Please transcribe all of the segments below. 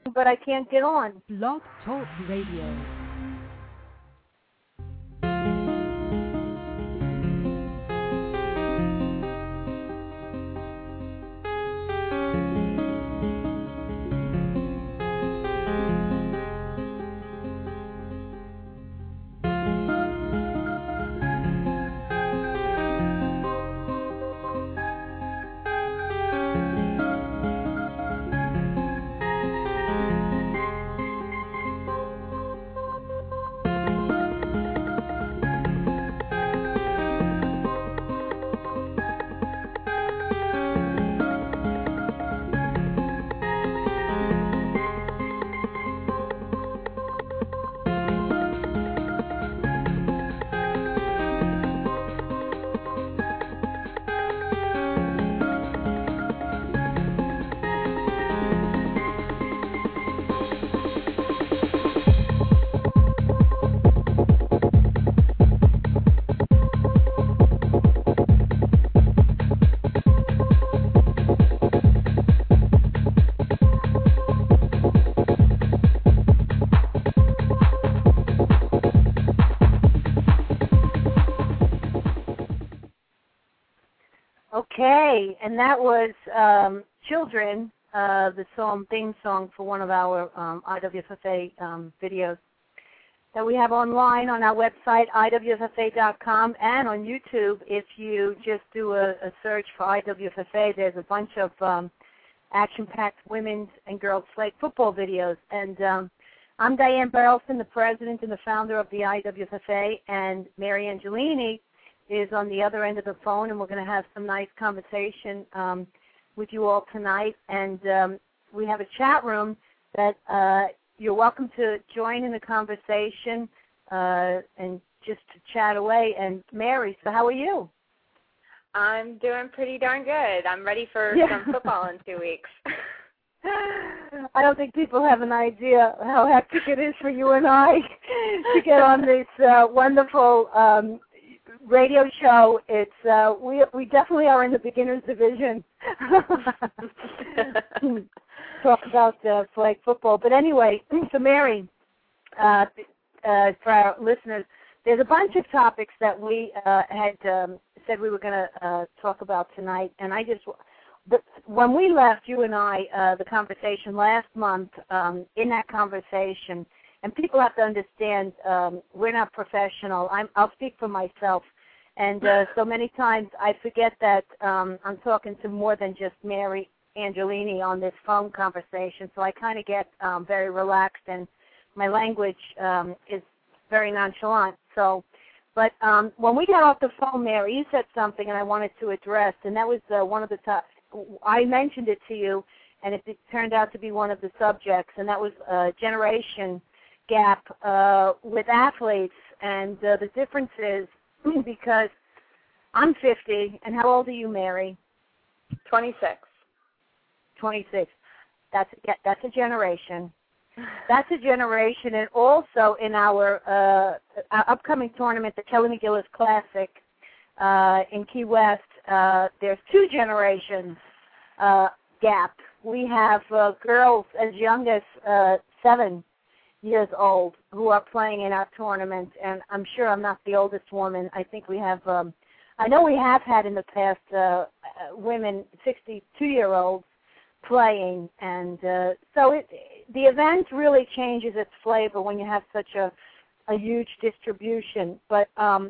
but I can't get on. Blog Talk Radio. Okay, and that was Children, the theme song for one of our IWFFA videos that we have online on our website, IWFFA.com, and on YouTube. If you just do a search for IWFFA, there's a bunch of action-packed women's and girls' flag football videos. And I'm Diane Barrelson, the president and the founder of the IWFFA, and Mary Angelini is on the other end of the phone, and we're going to have some nice conversation with you all tonight. And we have a chat room that you're welcome to join in the conversation and just to chat away. And Mary, so how are you? I'm doing pretty darn good. I'm ready for some football in 2 weeks. I don't think people have an idea how hectic it is for you and I to get on this wonderful radio show. It's we definitely are in the beginners division. Talk about flag football, but anyway, so Mary, for our listeners, there's a bunch of topics that we had said we were going to talk about tonight, and when we left, you and I, the conversation last month, in that conversation, and people have to understand, we're not professional. I'll speak for myself. And so many times I forget that I'm talking to more than just Mary Angelini on this phone conversation. So I kind of get very relaxed, and my language is very nonchalant. So, but when we got off the phone, Mary, you said something, and I wanted to address, and that was one of the I mentioned it to you, and it turned out to be one of the subjects, and that was generation gap with athletes, and the difference is, because I'm 50, and how old are you, Mary? 26. 26. That's a generation. That's a generation, and also in our upcoming tournament, the Kelly McGillis Classic in Key West, there's 2 generations gap. We have girls as young as 7 years old who are playing in our tournament, and I'm sure I'm not the oldest woman. I think we have, I know we have had in the past women, 62-year-olds playing, and so the event really changes its flavor when you have such a huge distribution. But and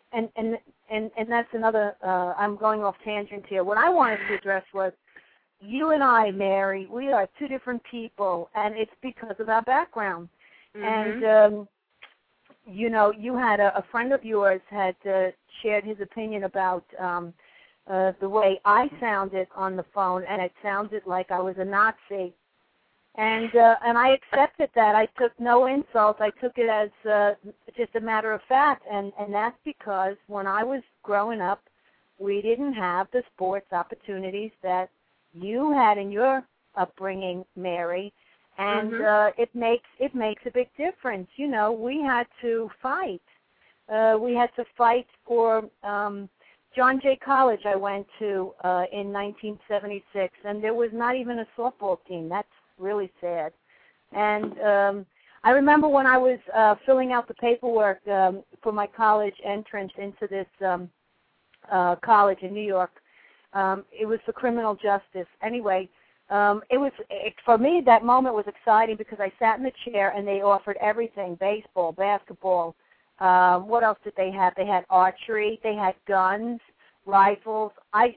that's another. I'm going off tangent here. What I wanted to address was, you and I, Mary, we are 2 different people, and it's because of our background. Mm-hmm. And, you know, you had a friend of yours had shared his opinion about the way I sounded on the phone, and it sounded like I was a Nazi. And I accepted that. I took no insult. I took it as just a matter of fact, and that's because when I was growing up, we didn't have the sports opportunities that you had in your upbringing, Mary, and it makes a big difference. You know, we had to fight. We had to fight for John Jay College. I went to in 1976, and there was not even a softball team. That's really sad. And I remember when I was filling out the paperwork for my college entrance into this college in New York. It was for criminal justice. Anyway, for me, that moment was exciting because I sat in the chair and they offered everything: baseball, basketball. What else did they have? They had archery. They had guns, rifles. I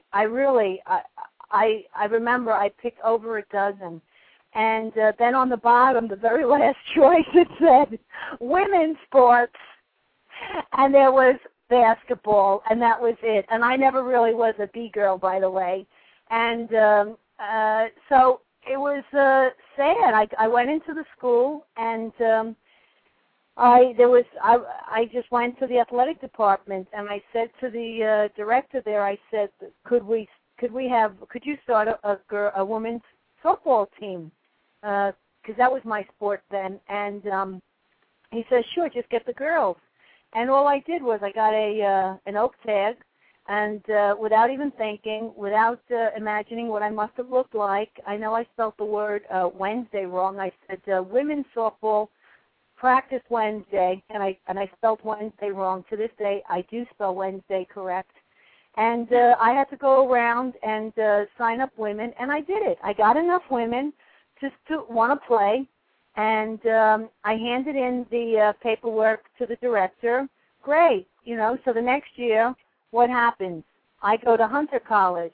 remember I picked over a dozen. And then on the bottom, the very last choice, it said women's sports. And there was basketball, and that was it. And I never really was a B-girl, by the way. And so it was sad. I went into the school, and I just went to the athletic department, and I said to the director there, I said, could you start a women's softball team? Because that was my sport then. And he says, sure, just get the girls. And all I did was I got an oak tag, and without even thinking, without imagining what I must have looked like, I know I spelled the word Wednesday wrong. I said women's softball practice Wednesday, and I spelled Wednesday wrong. To this day, I do spell Wednesday correct. And I had to go around and sign up women, and I did it. I got enough women just to want to play, and I handed in the paperwork to the director. Great, so the next year, what happens? I go to Hunter College.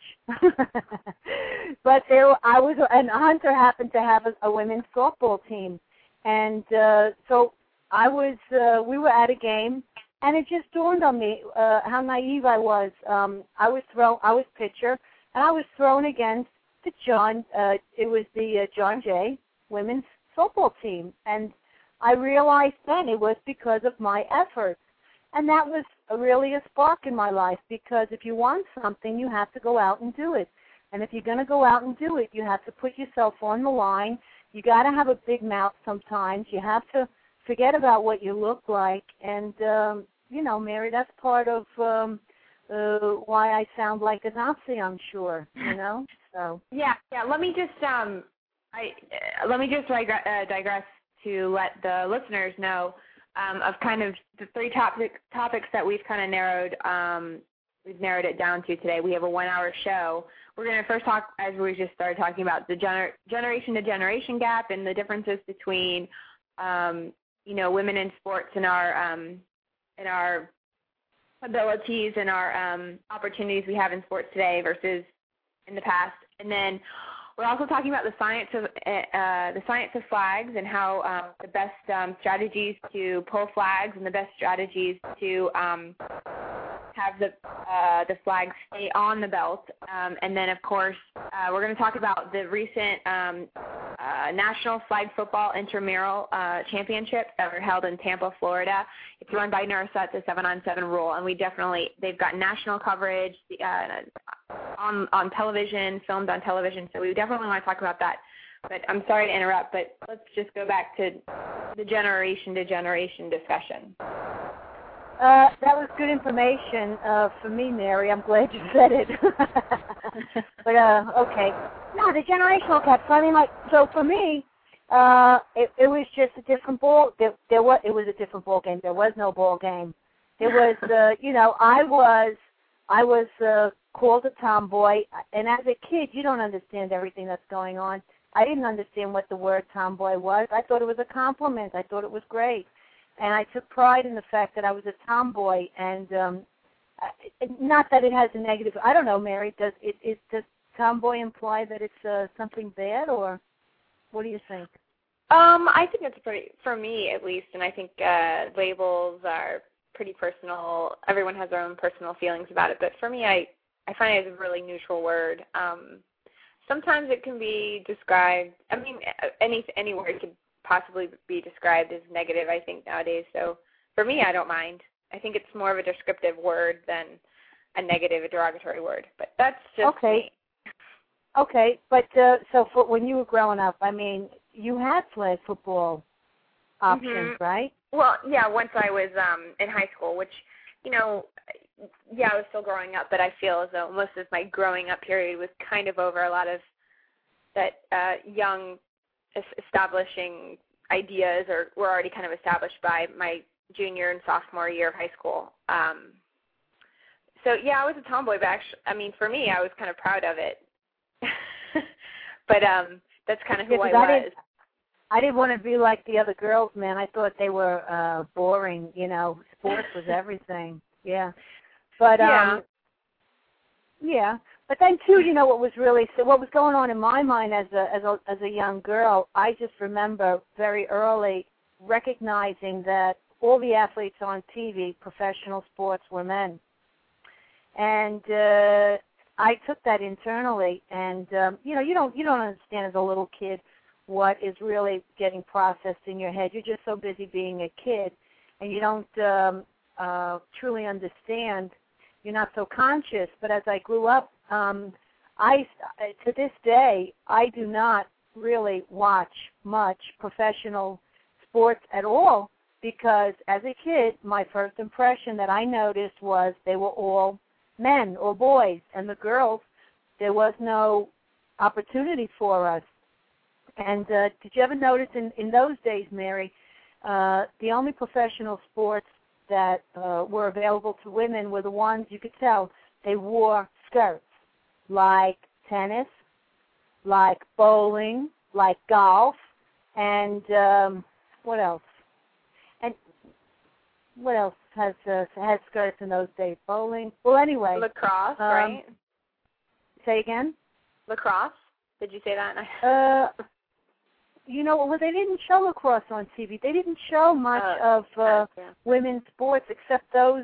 But and Hunter happened to have a women's softball team. And so we were at a game, and it just dawned on me how naive I was. I was pitcher, and I was thrown against the John Jay women's softball team. And I realized then it was because of my efforts. And that was really a spark in my life, because if you want something, you have to go out and do it. And if you're going to go out and do it, you have to put yourself on the line. You got to have a big mouth sometimes. You have to forget about what you look like. And, Mary, that's part of why I sound like a Nazi, I'm sure, So. Yeah. Let me just digress to let the listeners know of kind of the three topics that we've kind of narrowed. We've narrowed it down to today. We have a 1-hour show. We're going to first talk, as we just started talking about, the generation to generation gap and the differences between, women in sports and our abilities and our opportunities we have in sports today versus in the past. And then we're also talking about the science of flags and how the best strategies to pull flags and the best strategies to have the flags stay on the belt. And then, of course, we're going to talk about the recent National Flag Football Intramural Championships that were held in Tampa, Florida. It's run by NERSA. It's a 7-on-7 rule, and they've got national coverage on television, filmed on television, so we definitely want to talk about that. But I'm sorry to interrupt, but let's just go back to the generation to generation discussion. That was good information for me, Mary. I'm glad you said it. But, okay. No, the generational gap. So for me, it was just a different ball. It was a different ball game. There was no ball game. It was, I was called a tomboy, and as a kid, you don't understand everything that's going on. I didn't understand what the word tomboy was. I thought it was a compliment. I thought it was great. And I took pride in the fact that I was a tomboy, and not that it has a negative. I don't know, Mary. Does tomboy imply that it's something bad, or what do you think? I think it's pretty, for me at least, and I think labels are pretty personal. Everyone has their own personal feelings about it, but for me, I find it a really neutral word. Sometimes it can be described. I mean, any word could possibly be described as negative, I think, nowadays. So for me, I don't mind. I think it's more of a descriptive word than a negative, a derogatory word. But that's just me. Okay, but so for when you were growing up, I mean, you had flag football options, right? Well, yeah, once I was in high school, which, I was still growing up, but I feel as though most of my growing up period was kind of over. A lot of that young establishing ideas, or were already kind of established by my junior and sophomore year of high school. So yeah, I was a tomboy, but actually, I mean, for me, I was kind of proud of it. But that's kind of who I was. I didn't want to be like the other girls, man. I thought they were boring. You know, sports was everything. Yeah, but yeah. But then too, you know, what was going on in my mind as a young girl. I just remember very early recognizing that all the athletes on TV, professional sports, were men. And I took that internally, and you know, you don't understand as a little kid what is really getting processed in your head. You're just so busy being a kid, and you don't truly understand. You're not so conscious. But as I grew up, to this day, I do not really watch much professional sports at all, because as a kid, my first impression that I noticed was they were all men or boys, and the girls, there was no opportunity for us. And did you ever notice in those days, Mary, the only professional sports that were available to women were the ones you could tell they wore skirts, like tennis, like bowling, like golf, and what else? And what else has skirts in those days? Bowling. Well, anyway. Lacrosse, right? Say again? Lacrosse? Did you say that? You know, well, they didn't show lacrosse on TV. They didn't show much of women's sports except those,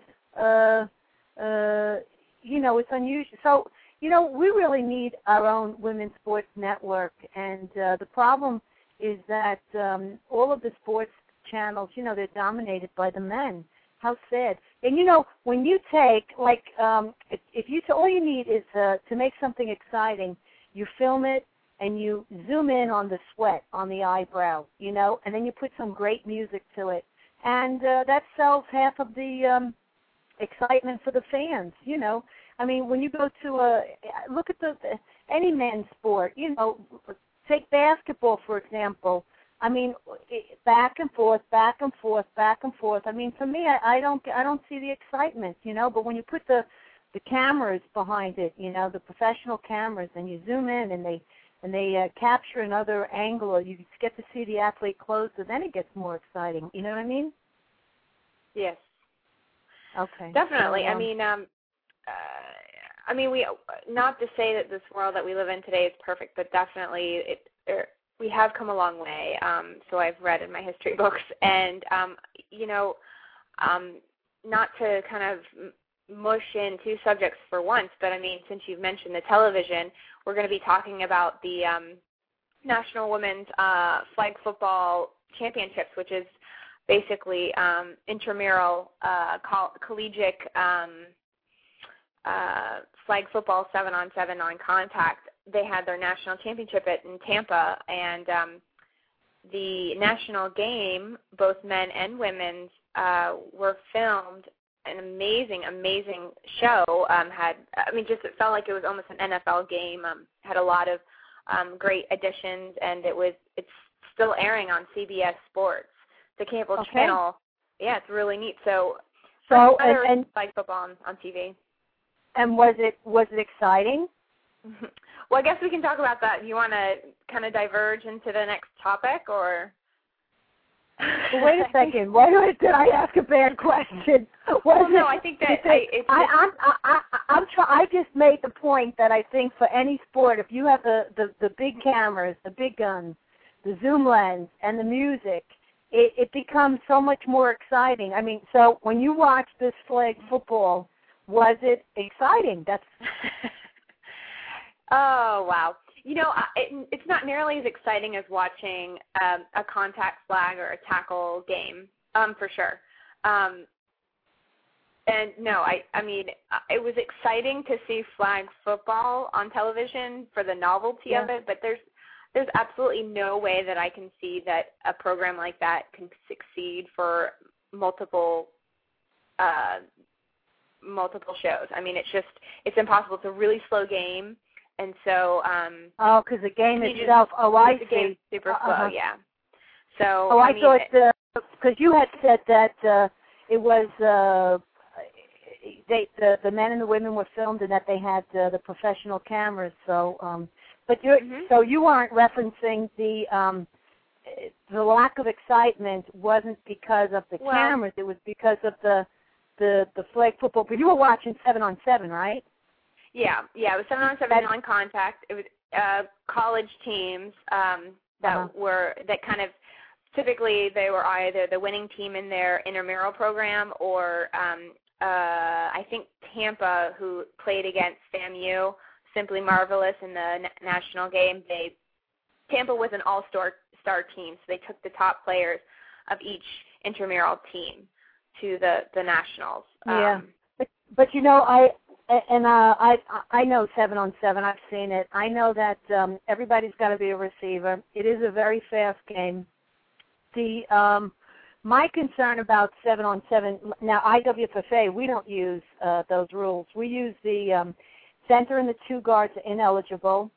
you know, it's unusual. So, you know, we really need our own women's sports network. And the problem is that all of the sports channels, you know, they're dominated by the men. How sad. And, you know, when you take, like, all you need is to make something exciting, you film it, and you zoom in on the sweat on the eyebrow, you know, and then you put some great music to it. And that sells half of the excitement for the fans, you know. I mean, when you go to look at any men's sport, you know, take basketball, for example. I mean, back and forth, back and forth, back and forth. I mean, for me, I don't see the excitement, you know, but when you put the cameras behind it, you know, the professional cameras, and you zoom in and they capture another angle, or you get to see the athlete closer, then it gets more exciting. You know what I mean? Yes. Okay. Definitely. So, I mean, we, not to say that this world that we live in today is perfect, but definitely we have come a long way. So I've read in my history books, and you know, not to kind of mush in two subjects for once, but I mean, since you've mentioned the television, we're going to be talking about the National Women's Flag Football Championships, which is basically intramural collegiate flag football 7-on-7 non-contact. They had their national championship in Tampa, and the national game, both men and women's, were filmed. An amazing show. It felt like it was almost an NFL game. Had a lot of great additions, and it's still airing on CBS Sports, the cable channel. Yeah, it's really neat. So and flag football on TV. And was it exciting? Well, I guess we can talk about that. Do you want to kind of diverge into the next topic, or? Well, wait a second. Why did I ask a bad question? No, I think that I just made the point that I think for any sport, if you have the big cameras, the big guns, the zoom lens, and the music, it becomes so much more exciting. I mean, so when you watch this flag football, was it exciting? That's. Oh, wow. You know, it's not nearly as exciting as watching a contact flag or a tackle game, for sure. And no, I mean, it was exciting to see flag football on television for the novelty of it, but there's absolutely no way that I can see that a program like that can succeed for multiple shows. I mean, it's impossible. It's a really slow game. And so because the game itself, I see. The game's super slow, yeah. So I thought, because you had said that it was, the men and the women were filmed and that they had the professional cameras. So, but so you aren't referencing the lack of excitement wasn't because of the cameras. It was because of the flag football. But you were watching 7-on-7, right? Yeah. It was 7-on-7 non-contact. It was college teams that kind of. Typically, they were either the winning team in their intramural program or I think Tampa, who played against FAMU, Simply Marvelous in the national game. Tampa was an all-star team, so they took the top players of each intramural team to the nationals. Yeah, but you know, I know 7-on-7. I've seen it. I know that everybody's got to be a receiver. It is a very fast game. My concern about 7-on-7, now IWFFA, we don't use those rules. We use the center and the 2 guards are ineligible.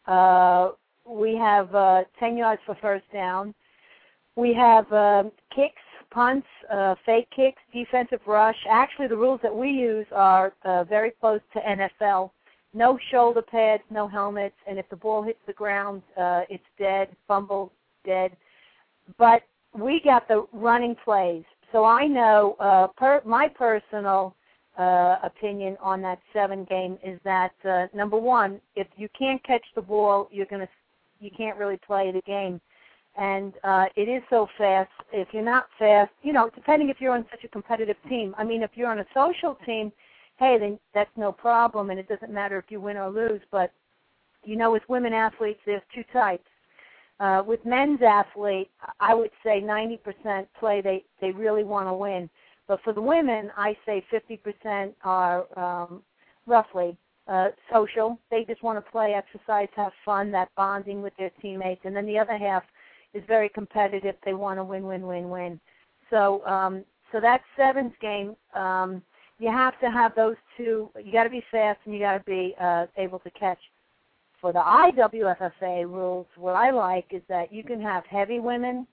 We have 10 yards for first down. We have kicks, punts, fake kicks, defensive rush. Actually, the rules that we use are very close to NFL. No shoulder pads, no helmets, and if the ball hits the ground, it's dead, fumble, dead. But we got the running plays. So I know my personal opinion on that 7 game is that, number one, if you can't catch the ball, you can't really play the game. And it is so fast. If you're not fast, depending if you're on such a competitive team. I mean, if you're on a social team, hey, then that's no problem, and it doesn't matter if you win or lose. But, with women athletes, there's 2 types. With men's athletes, I would say 90% play they really want to win. But for the women, I say 50% are roughly social. They just want to play, exercise, have fun, that bonding with their teammates. And then the other half is very competitive. They want to win. So that 7's game, you have to have those 2. You got to be fast and you got to be able to catch. For the IWFFA rules, what I like is that you can have heavy women,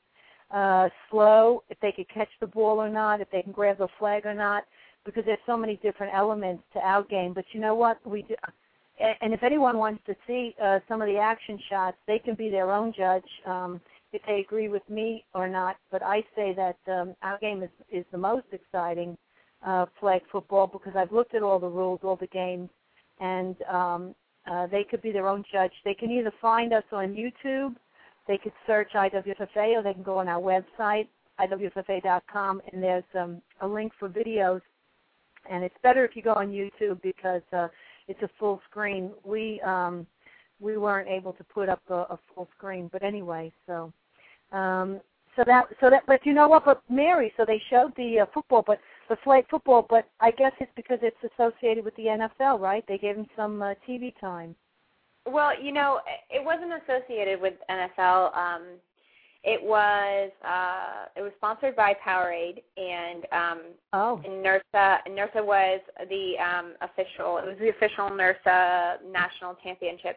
slow, if they could catch the ball or not, if they can grab the flag or not, because there's so many different elements to our game. But you know what? We do, and if anyone wants to see some of the action shots, they can be their own judge if they agree with me or not. But I say that our game is the most exciting flag football because I've looked at all the rules, all the games, and they could be their own judge. They can either find us on YouTube, they could search IWFFA, or they can go on our website, IWFFA.com, and there's a link for videos. And it's better if you go on YouTube because it's a full screen. We weren't able to put up a full screen, but anyway, so that. But you know what? But Mary, so they showed the football, but the flag football, but I guess it's because it's associated with the NFL, right? They gave him some TV time. Well, it wasn't associated with NFL. It was sponsored by Powerade, and NERSA was the official. It was the official NERSA National Championship.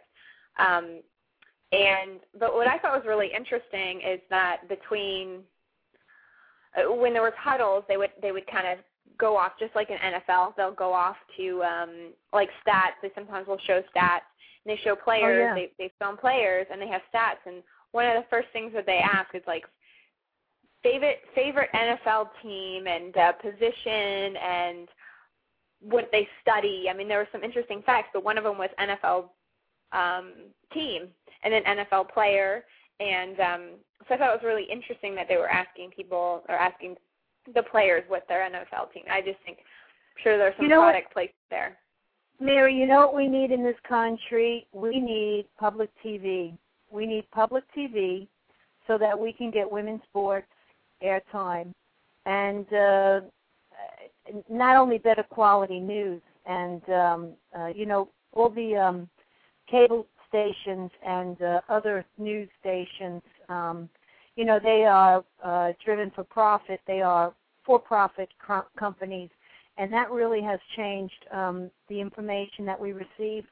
But what I thought was really interesting is that between when there was huddles, they would kind of go off just like in NFL. They'll go off to like stats. They sometimes will show stats. And they show players. Oh, yeah. They film players and they have stats. And one of the first things that they ask is like favorite NFL team and position and what they study. I mean, there were some interesting facts, but one of them was NFL team and then NFL player. And so I thought it was really interesting that they were asking the players what their NFL team. I just think, I'm sure there's some product placed there. Mary, you know what we need in this country? We need public TV. We need public TV so that we can get women's sports airtime and not only better quality news and, all the cable stations and other news stations, they are driven for profit. They are for-profit companies, and that really has changed the information that we receive.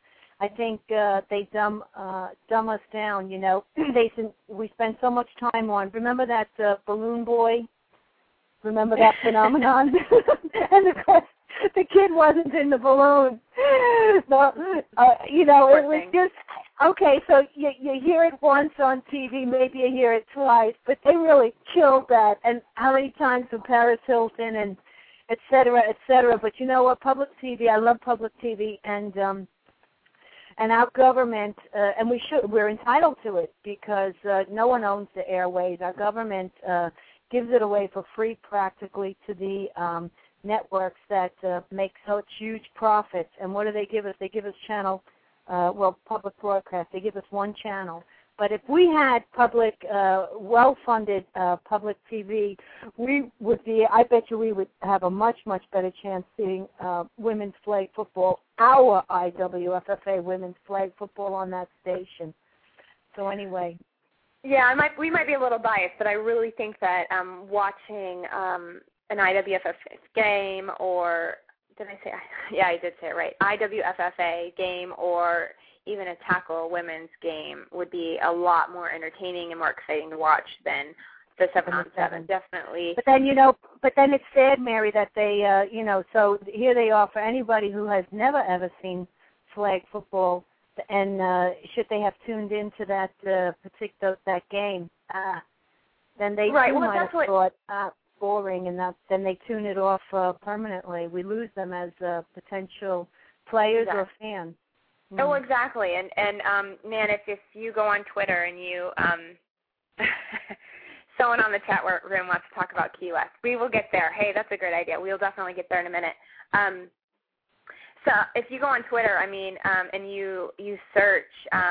I think they dumb us down. You know, we spend so much time on. Remember that balloon boy? Remember that phenomenon? And of course, the kid wasn't in the balloon. So, you know, it was just okay. So you hear it once on TV, maybe you hear it twice, but they really killed that. And how many times with Paris Hilton and et cetera, et cetera. But you know what? Public TV. I love public TV, and our government, and we're entitled to it because no one owns the airways. Our government gives it away for free practically to the networks that make such huge profits. And what do they give us? They give us public broadcast. They give us one channel. But if we had public, well-funded public TV, I bet you we would have a much, much better chance seeing women's flag football, our IWFFA women's flag football on that station. So anyway. Yeah, we might be a little biased, but I really think that watching an IWFFA game or, did I say, yeah, I did say it right, IWFFA game or even a tackle women's game would be a lot more entertaining and more exciting to watch than the 7-on-7, definitely. But then, it's sad, Mary, that they, so here they are for anybody who has never, ever seen flag football, and should they have tuned into that that game, then they might have thought, boring, and then they tune it off permanently. We lose them as potential players or fans. Oh, exactly. And man, if you go on Twitter and you, someone on the chat room wants to talk about Key West, we will get there. Hey, that's a great idea. We'll definitely get there in a minute. So if you go on Twitter, and you search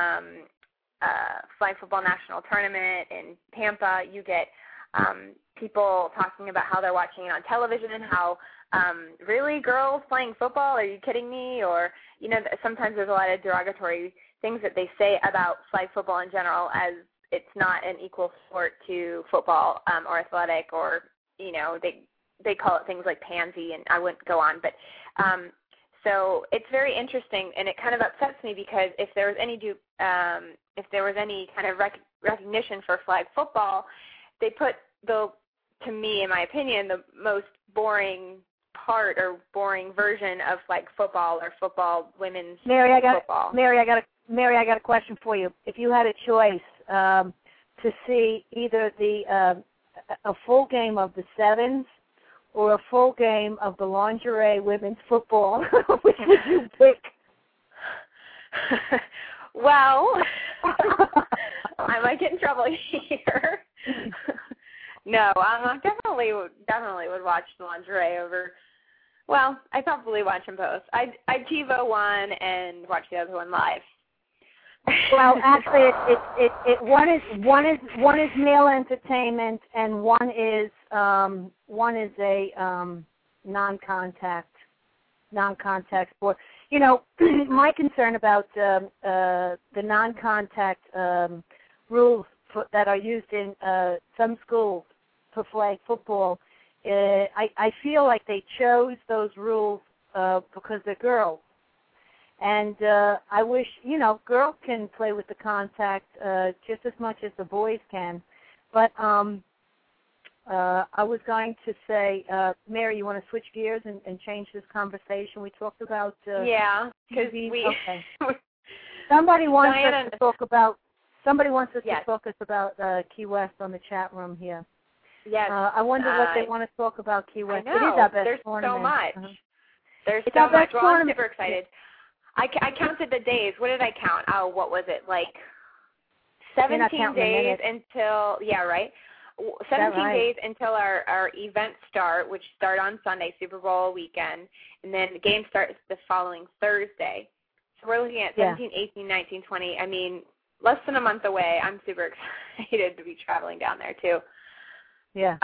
Flag Football National Tournament in Tampa, you get people talking about how they're watching it on television and how, really, girls playing football? Are you kidding me? Or, sometimes there's a lot of derogatory things that they say about flag football in general, as it's not an equal sport to football or athletic, or, they call it things like pansy, and I wouldn't go on. But so it's very interesting, and it kind of upsets me because if there was any kind of recognition for flag football, they put to me, in my opinion, the most boring part or boring version of like football or football women's football. Mary, I got a question for you. If you had a choice to see either a full game of the Sevens or a full game of the lingerie women's football, which would you pick? Well, I might get in trouble here. No, I definitely would watch the lingerie over. Well, I'd probably watch them both. I'd TiVo one and watch the other one live. Well, actually, one is male entertainment and one is a non-contact sport. My concern about the non-contact rules that are used in some schools for flag football, I feel like they chose those rules because they're girls. And I wish, girls can play with the contact just as much as the boys can. But I was going to say, Mary, you want to switch gears and change this conversation? We talked about yeah, because okay. Somebody wants us to talk about Key West on the chat room here. Yes. I wonder what they want to talk about Key West. I know. It is our best There's tournament. so much. There's it's so much. Well, I'm super excited. I counted the days. What did I count? Oh, what was it? Like 17 days until, yeah, right? 17 days until our events start, which start on Sunday, Super Bowl weekend, and then the game starts the following Thursday. So we're looking at 17, 18, 19, 20. I mean, less than a month away. I'm super excited to be traveling down there, too. Yeah.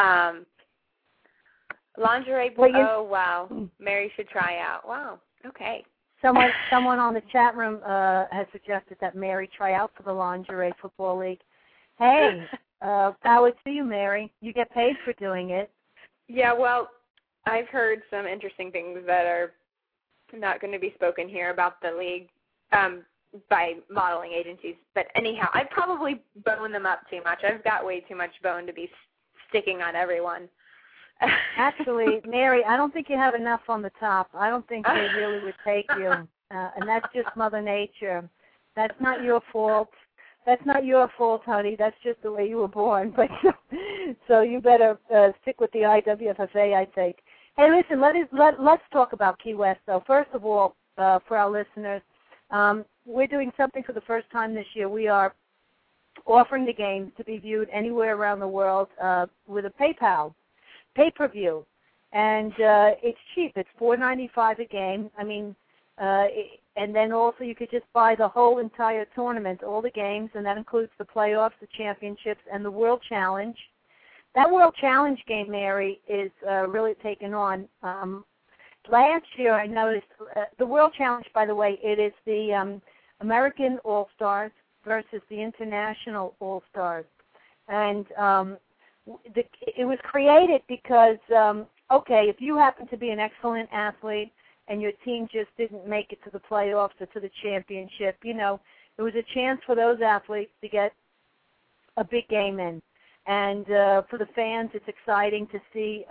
Lingerie, oh, wow. Mary should try out. Wow, okay. Someone on the chat room has suggested that Mary try out for the Lingerie Football League. Hey, power to you, Mary. You get paid for doing it. Yeah, well, I've heard some interesting things that are not going to be spoken here about the league. by modeling agencies. But anyhow, I probably bone them up too much. I've got way too much bone to be sticking on everyone. Actually, Mary, I don't think you have enough on the top. I don't think they really would take you. And that's just Mother Nature. That's not your fault. That's not your fault, honey. That's just the way you were born. But so you better stick with the IWFFA, I think. Hey, listen, let's talk about Key West, though. First of all, for our listeners, we're doing something for the first time this year. We are offering the games to be viewed anywhere around the world with a PayPal pay-per-view. And it's cheap. It's $4.95 a game. I mean, and then also you could just buy the whole entire tournament, all the games, and that includes the playoffs, the championships, and the World Challenge. That World Challenge game, Mary, is really taken on. Last year I noticed the World Challenge, by the way, it is the American All-Stars versus the International All-Stars. And it was created because, okay, if you happen to be an excellent athlete and your team just didn't make it to the playoffs or to the championship, you know, it was a chance for those athletes to get a big game in. And for the fans, it's exciting to see,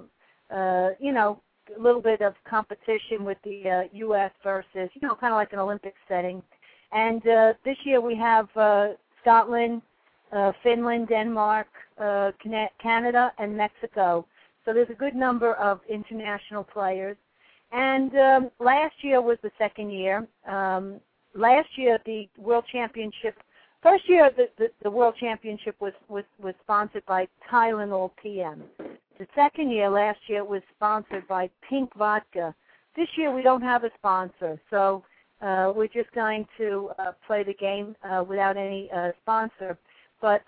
you know, a little bit of competition with the U.S. versus, you know, kind of like an Olympic setting. And this year we have Scotland, Finland, Denmark, Canada, and Mexico. So there's a good number of international players. And last year was the second year. Last year the World Championship, first year the World Championship was sponsored by Tylenol PM. The second year, last year, it was sponsored by Pink Vodka. This year we don't have a sponsor, so we're just going to play the game without any sponsor. But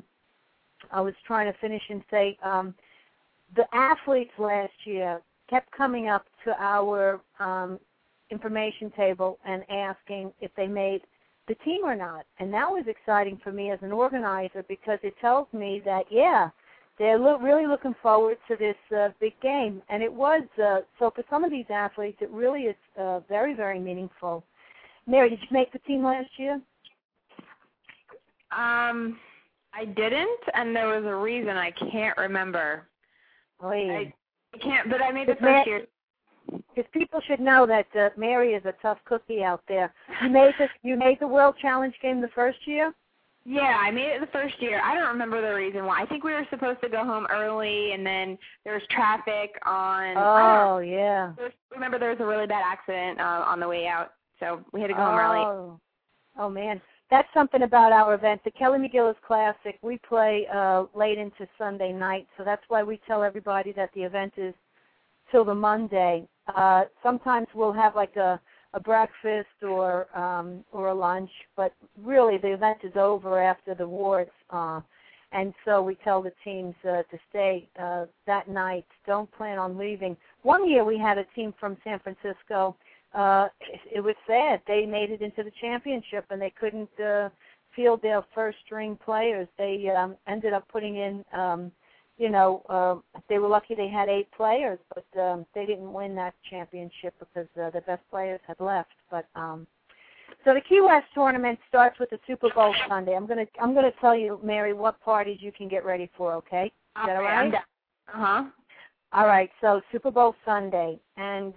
I was trying to finish and say the athletes last year kept coming up to our information table and asking if they made the team or not. And that was exciting for me as an organizer because it tells me that, yeah, they're really looking forward to this big game. And it was, so for some of these athletes, it really is very, very meaningful. Mary, did you make the team last year? I didn't, and there was a reason. I can't remember. Oh, yeah. I can't, but I made the first year. Because people should know that Mary is a tough cookie out there. You made the World Challenge game the first year? Yeah, I made it the first year. I don't remember the reason why. I think we were supposed to go home early, and then there was traffic on. Oh, yeah. Remember, there was a really bad accident on the way out, so we had to go home early. Oh, man. That's something about our event. The Kelly McGillis Classic, we play late into Sunday night, so that's why we tell everybody that the event is till the Monday. Sometimes we'll have like a breakfast or a lunch, but really the event is over after the awards, and so we tell the teams to stay that night. Don't plan on leaving. One year we had a team from San Francisco. It was sad. They made it into the championship, and they couldn't field their first-string players. They ended up putting in, they were lucky they had 8 players, but they didn't win that championship because the best players had left. But so the Key West tournament starts with the Super Bowl Sunday. I'm gonna tell you, Mary, what parties you can get ready for. Okay? Is that all right? All right. So Super Bowl Sunday, and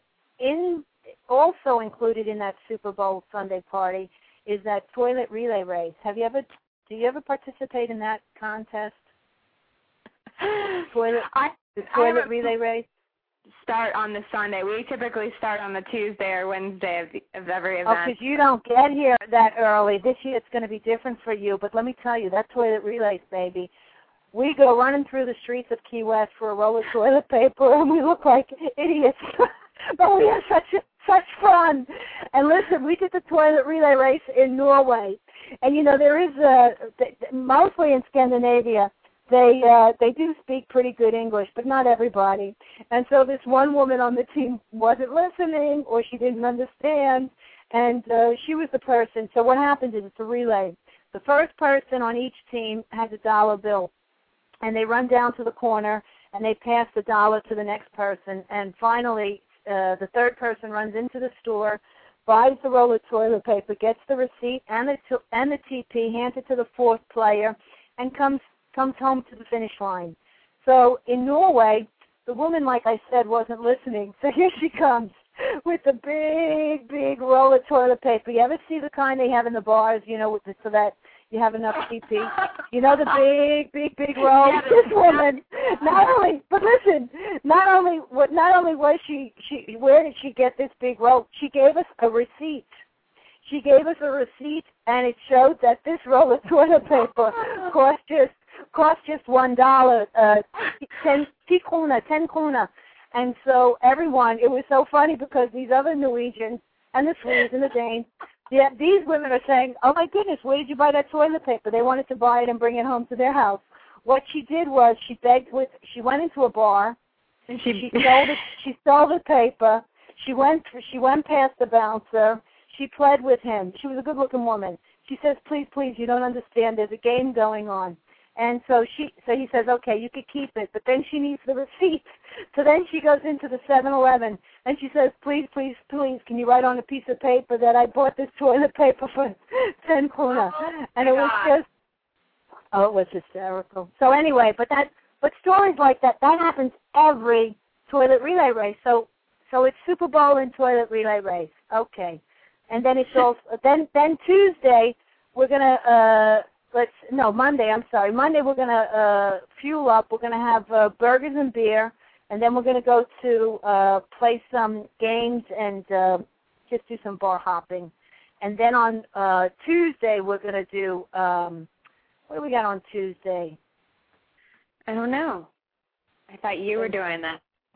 also included in that Super Bowl Sunday party is that toilet relay race. Do you ever participate in that contest? The toilet relay race? Start on the Sunday. We typically start on the Tuesday or Wednesday of every event. Oh, because you don't get here that early. This year it's going to be different for you. But let me tell you, that toilet relay, baby, we go running through the streets of Key West for a roll of toilet paper, and we look like idiots. But we have such fun. And listen, we did the toilet relay race in Norway. And, there is, mostly in Scandinavia, they do speak pretty good English, but not everybody. And so this one woman on the team wasn't listening, or she didn't understand, and she was the person. So what happens is it's a relay. The first person on each team has a dollar bill, and they run down to the corner, and they pass the dollar to the next person. And finally, the third person runs into the store, buys the roll of toilet paper, gets the receipt and the TP, hands it to the fourth player, and comes home to the finish line. So in Norway, the woman, like I said, wasn't listening. So here she comes with a big, big roll of toilet paper. You ever see the kind they have in the bars, so that you have enough TP? You know, the big, big, big roll? This woman, not only was she, where did she get this big roll? She gave us a receipt. And it showed that this roll of toilet paper cost just $1, 10 krona. And so everyone, it was so funny because these other Norwegians and the Swedes and the Danes, these women are saying, oh my goodness, where did you buy that toilet paper? They wanted to buy it and bring it home to their house. What she did was she went into a bar and she stole the paper. She went past the bouncer. She pled with him. She was a good-looking woman. She says, please, you don't understand. There's a game going on. And so he says, okay, you could keep it, but then she needs the receipt. So then she goes into the 7-Eleven, and she says, please, can you write on a piece of paper that I bought this toilet paper for 10 krona? And it was hysterical. So anyway, but stories like that happens every toilet relay race. So it's Super Bowl and toilet relay race. Okay. And then it's also, then Tuesday, we're going to, Monday, I'm sorry. Monday we're going to fuel up. We're going to have burgers and beer, and then we're going to go to play some games and just do some bar hopping. And then on Tuesday we're going to do, what do we got on Tuesday? I don't know. I thought you were doing that.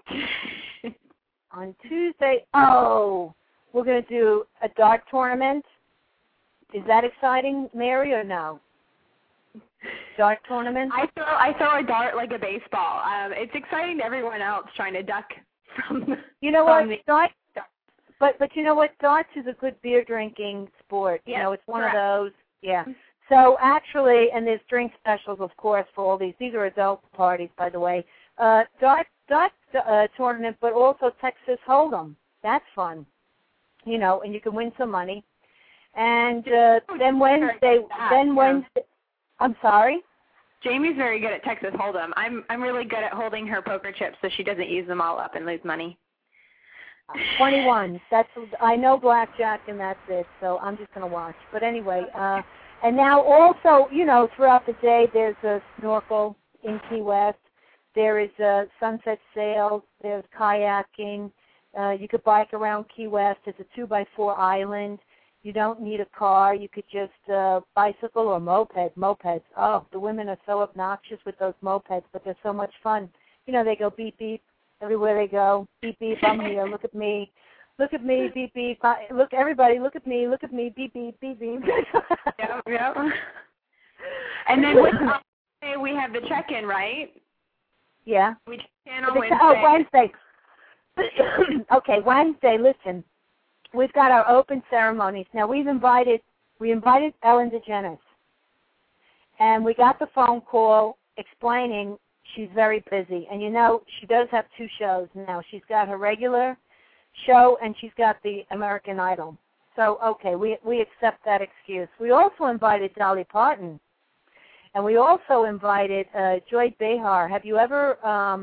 On Tuesday, we're going to do a dart tournament. Is that exciting, Mary, or no? Dart tournament? I throw a dart like a baseball. It's exciting to everyone else trying to duck from. You know what? But you know what? Darts is a good beer drinking sport. Yes, you know, it's one correct. of those. Yeah. So actually, and there's drink specials, of course, for all these. These are adult parties, by the way. Dart tournament, but also Texas Hold'em. That's fun. You know, and you can win some money. And then Wednesday. I'm sorry? Jamie's very good at Texas Hold'em. I'm really good at holding her poker chips so she doesn't use them all up and lose money. 21. I know blackjack and that's it, so I'm just going to watch. But anyway, and now also, you know, throughout the day there's a snorkel in Key West. There is sunset sails. There's kayaking. You could bike around Key West. It's a 2x4 island. You don't need a car. You could just bicycle or mopeds. Oh, the women are so obnoxious with those mopeds, but they're so much fun. You know, they go beep, beep everywhere they go. Beep, beep, I'm here. Look at me. Look at me, beep, beep. Look, everybody, look at me, beep, beep, beep, beep. Yeah. And then we have the check-in, right? Yeah. We check in on Wednesday. Oh, Wednesday. Okay, Wednesday, listen. We've got our open ceremonies. Now, we invited Ellen DeGeneres, and we got the phone call explaining she's very busy. And, you know, she does have 2 shows now. She's got her regular show, and she's got the American Idol. So, okay, we accept that excuse. We also invited Dolly Parton, and we also invited Joy Behar. Have you ever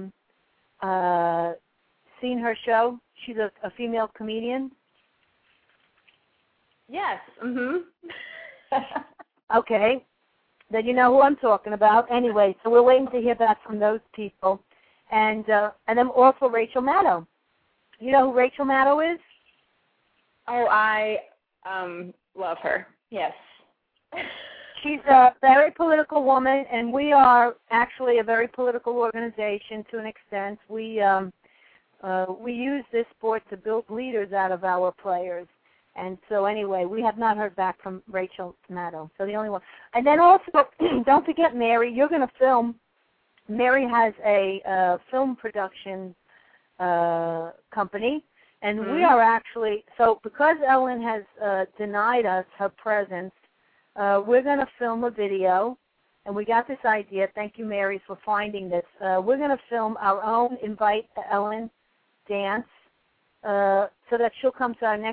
seen her show? She's a female comedian. Yes. Okay. Then you know who I'm talking about. Anyway, so we're waiting to hear back from those people. And then also Rachel Maddow. You know who Rachel Maddow is? Oh, I love her. Yes. She's a very political woman, and we are actually a very political organization to an extent. We use this sport to build leaders out of our players. And so anyway, we have not heard back from Rachel Maddow. So the only one. And then also, don't forget, Mary, you're going to film. Mary has a film production company. And we are actually, so because Ellen has denied us her presence, we're going to film a video. And we got this idea. Thank you, Mary, for finding this. We're going to film our own Invite Ellen dance so that she'll come to our next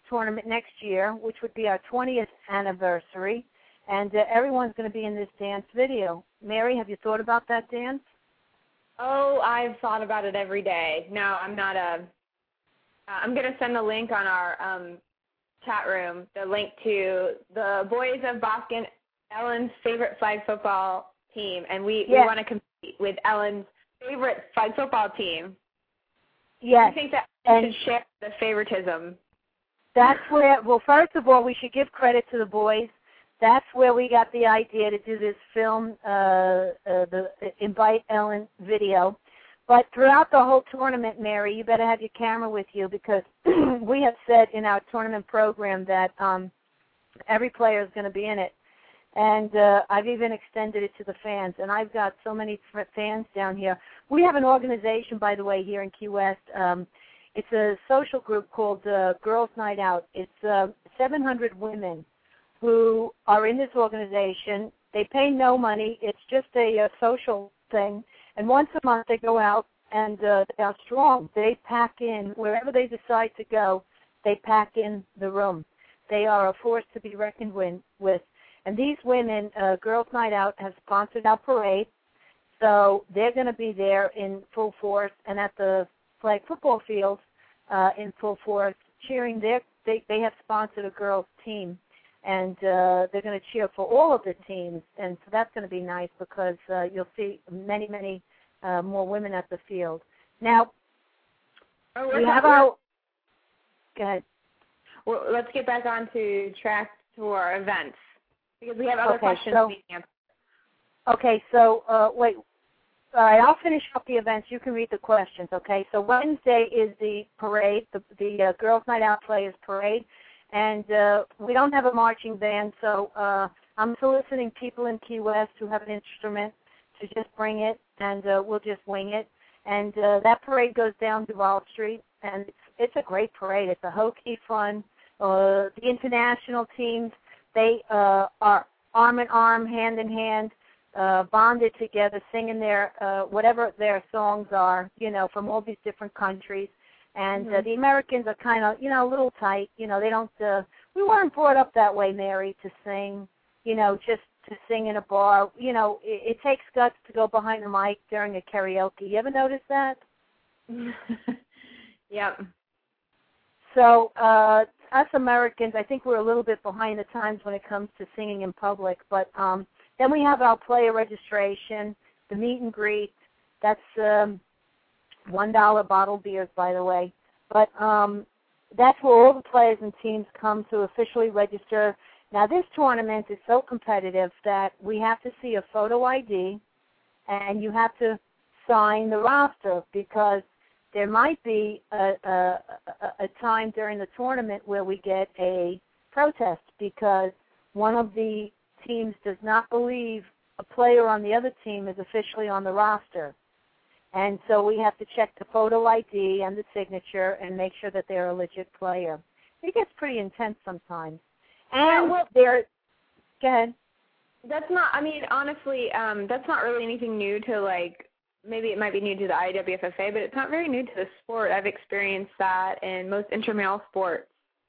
tournament next year, which would be our 20th anniversary, and everyone's going to be in this dance video. Mary, have you thought about that dance? Oh, I've thought about it every day. No, I'm not I'm going to send the link on our chat room, the link to the Boys of Boston, Ellen's favorite flag football team, and we want to compete with Ellen's favorite flag football team. Yes. I think that we should share the favoritism. That's where, well, first of all, we should give credit to the boys. That's where we got the idea to do this film, the Invite Ellen video. But throughout the whole tournament, Mary, you better have your camera with you, because we have said in our tournament program that every player is going to be in it. And I've even extended it to the fans. And I've got so many fans down here. We have an organization, by the way, here in Key West. It's a social group called Girls Night Out. It's 700 women who are in this organization. They pay no money. It's just a social thing. And once a month they go out, and they are strong. They pack in, wherever they decide to go, they pack in the room. They are a force to be reckoned with. And these women, Girls Night Out, has sponsored our parade. So they're going to be there in full force, and at the flag football fields in full force, cheering. They have sponsored a girls' team. And they're going to cheer for all of the teams, and so that's going to be nice, because you'll see many, many more women at the field. Now, we have our... Go ahead. Well, let's get back on to track to our events, because we have other questions we can answer. Okay, so wait. All right, I'll finish up the events. You can read the questions, okay? So Wednesday is the parade, the Girls Night Out Players Parade. And we don't have a marching band, so I'm soliciting people in Key West who have an instrument to just bring it, and we'll just wing it. And that parade goes down Duval Street, and it's a great parade. It's a hokey fun. The international teams, they are arm in arm, hand in hand, bonded together, singing their whatever their songs are, from all these different countries. And the Americans are kind of, a little tight. They don't, we weren't brought up that way, Mary, to sing, just to sing in a bar. It takes guts to go behind the mic during a karaoke. You ever notice that? Yep. So us Americans, I think we're a little bit behind the times when it comes to singing in public. But then we have our player registration, the meet and greet. That's $1 bottled beers, by the way. But that's where all the players and teams come to officially register. Now, this tournament is so competitive that we have to see a photo ID, and you have to sign the roster, because there might be a time during the tournament where we get a protest because one of the teams does not believe a player on the other team is officially on the roster. And so we have to check the photo ID and the signature and make sure that they're a legit player. It gets pretty intense sometimes. And go ahead. That's not, honestly, that's not really anything new to, maybe it might be new to the IWFFA, but it's not very new to the sport. I've experienced that in most intramural sports.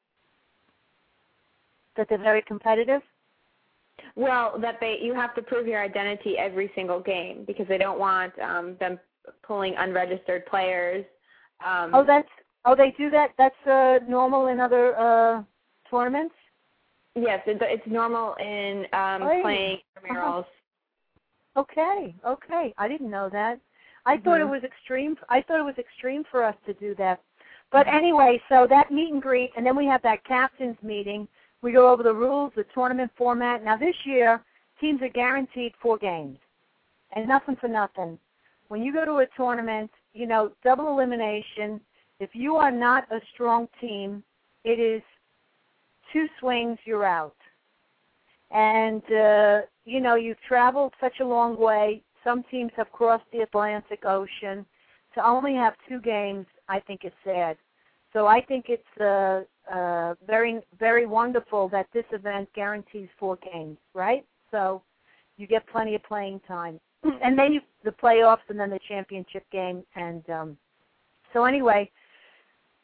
That they're very competitive? Well, that you have to prove your identity every single game, because they don't want them pulling unregistered players. They do that? That's normal in other tournaments? Yes, it's normal in playing intramurals. Okay. I didn't know that. I thought it was extreme. I thought it was extreme for us to do that. But anyway, so that meet and greet, and then we have that captain's meeting. We go over the rules, the tournament format. Now this year, teams are guaranteed 4 games, and nothing for nothing. When you go to a tournament, double elimination. If you are not a strong team, it is 2 swings, you're out. And, you've traveled such a long way. Some teams have crossed the Atlantic Ocean. To only have 2 games, I think is sad. So I think it's very, very wonderful that this event guarantees 4 games, right? So you get plenty of playing time. And then the playoffs and then the championship game. And so anyway,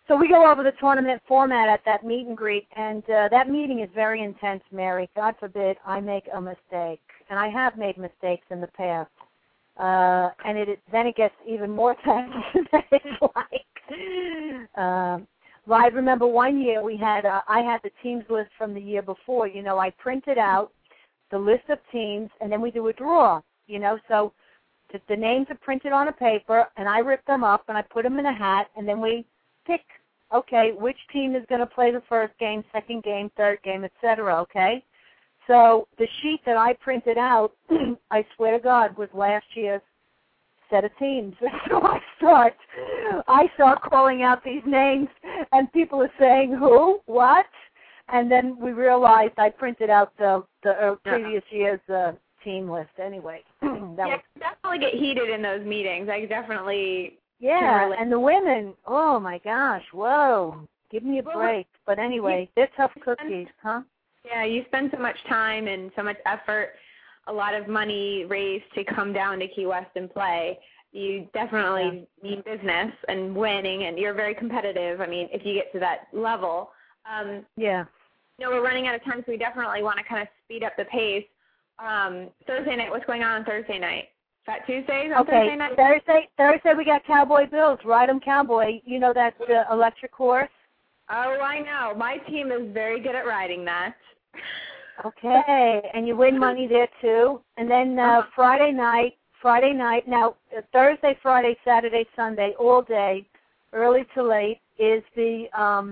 So we go over the tournament format at that meet and greet, and that meeting is very intense, Mary. God forbid I make a mistake, and I have made mistakes in the past. And then it gets even more tense than it's like. Well, I remember one year I had the teams list from the year before. You know, I printed out the list of teams, and then we do a draw. You know, so the names are printed on a paper, and I rip them up and I put them in a hat, and then we pick, okay, which team is going to play the first game, second game, third game, etc. Okay. So the sheet that I printed out, I swear to God, was last year's set of teams. So I start calling out these names, and people are saying, who, what? And then we realized I printed out the previous year's team list anyway. Definitely get heated in those meetings. I definitely and the women, oh my gosh, whoa, give me a break. But anyway, they're tough cookies, huh? Yeah, you spend so much time and so much effort, a lot of money raised to come down to Key West and play. You definitely mean business and winning, and you're very competitive. I mean, if you get to that level. You know, we're running out of time, so we definitely want to kind of speed up the pace. Thursday night, what's going on Thursday night? Is that Tuesday on Thursday night? Thursday we got Cowboy Bills. Ride 'em Cowboy. You know that electric horse? Oh, I know. My team is very good at riding that. Okay, and you win money there too. And then Friday night, now Thursday, Friday, Saturday, Sunday, all day, early to late, is the